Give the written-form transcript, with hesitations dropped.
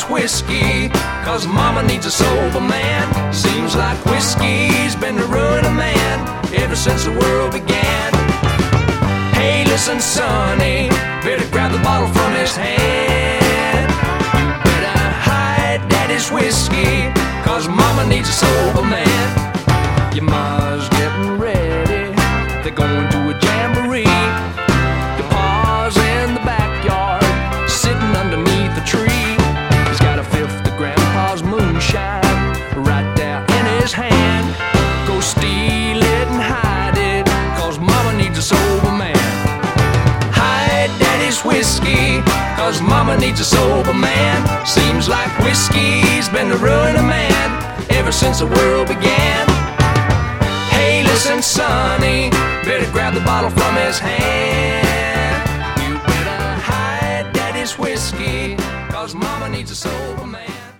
whiskey, 'cause mama needs a sober man. Seems like whiskey's been the ruin of man ever since the world began. Hey, listen, sonny, better grab the bottle from his hand. You better hide daddy's whiskey, 'cause mama needs a sober man. Your ma's getting ready, they're going to a jamboree. Your pa's in the backyard, sitting underneath the tree. He's got a fifth of grandpa's moonshine right there in his hand. Go steal it and hide it, 'cause mama needs a sober man. Hide daddy's whiskey, 'cause mama needs a sober man. Seems like whiskey's been the ruin of man ever since the world began. Hey, listen, sonny, better grab the bottle from his hand. You better hide daddy's whiskey, 'cause mama needs a sober man.